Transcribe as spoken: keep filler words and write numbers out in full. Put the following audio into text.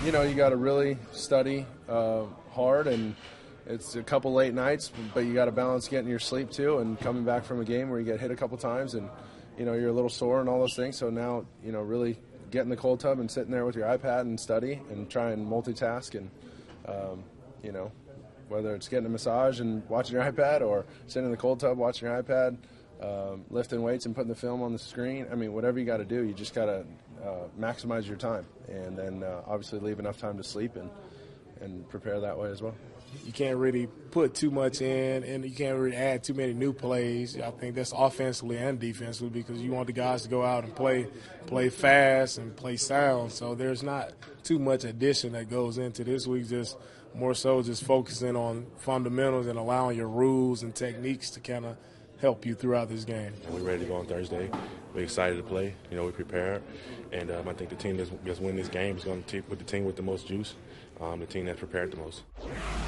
you know, you got to really study uh, hard, and it's a couple late nights, but you got to balance getting your sleep too and coming back from a game where you get hit a couple times and, you know, you're a little sore and all those things. So now, you know, really get in the cold tub and sitting there with your iPad and study and try and multitask and, um, you know, whether it's getting a massage and watching your iPad or sitting in the cold tub watching your iPad, um, lifting weights and putting the film on the screen. I mean, whatever you got to do, you just got to uh, maximize your time and then uh, obviously leave enough time to sleep and, and prepare that way as well. You can't really put too much in, and you can't really add too many new plays. I think that's offensively and defensively because you want the guys to go out and play play fast and play sound. So there's not too much addition that goes into this week, just more so just focusing on fundamentals and allowing your rules and techniques to kind of help you throughout this game. And we're ready to go on Thursday. We're excited to play. You know, we're prepared. And um, I think the team that's, that's winning this game is going to take with the team with the most juice, um, the team that's prepared the most.